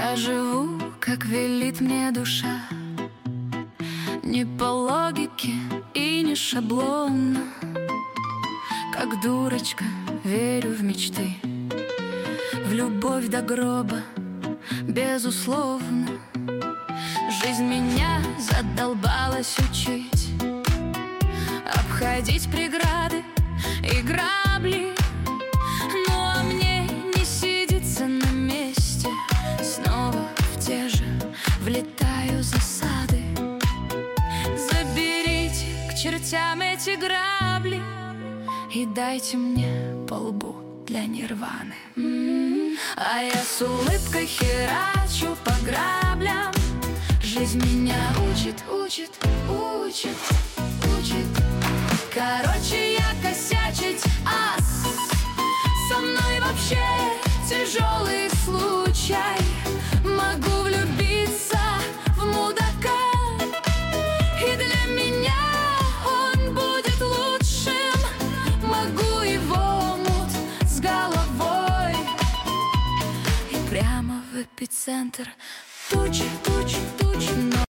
Я живу, как велит мне душа, не по логике и не шаблонно. Как дурочка верю в мечты, в любовь до гроба, безусловно. Жизнь меня задолбалась учить обходить преграды и грабли. Ну а мне не сидится на месте, снова в те же влетаю засады. Заберите к чертям эти грабли и дайте мне по лбу для нирваны. А я с улыбкой херачу по граблям. Жизнь меня учит, учит, учит, учит. Короче, я косячить ас. Со мной вообще тяжелый случай. Могу влюбиться в мудака, и для меня он будет лучшим. Могу его мут с головой и прямо в эпицентр туч, туч, туч.